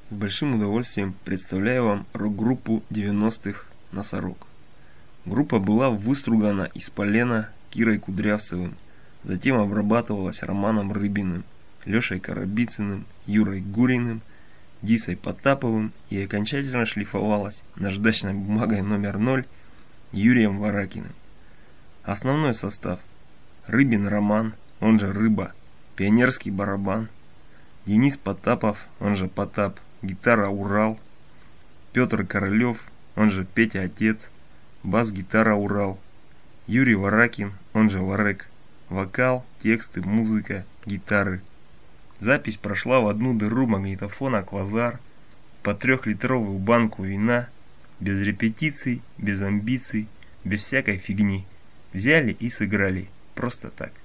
С большим удовольствием представляю вам рок-группу 90-х «Носорог». Группа была выстругана из полена Кирой Кудрявцевым, затем обрабатывалась Романом Рыбиным, Лешей Коробицыным, Юрой Гуриным, Дисой Потаповым и окончательно шлифовалась наждачной бумагой номер 0 Юрием Варакиным. Основной состав: Рыбин Роман, он же Рыба, пионерский барабан; Денис Потапов, он же Потап, гитара Урал; Петр Королев, он же Петя Отец, бас-гитара Урал; Юрий Варакин, он же Варек, вокал, тексты, музыка, гитары. Запись прошла в одну дыру магнитофона «Квазар», под 3-литровую банку вина, без репетиций, без амбиций, без всякой фигни. Взяли и сыграли, просто так.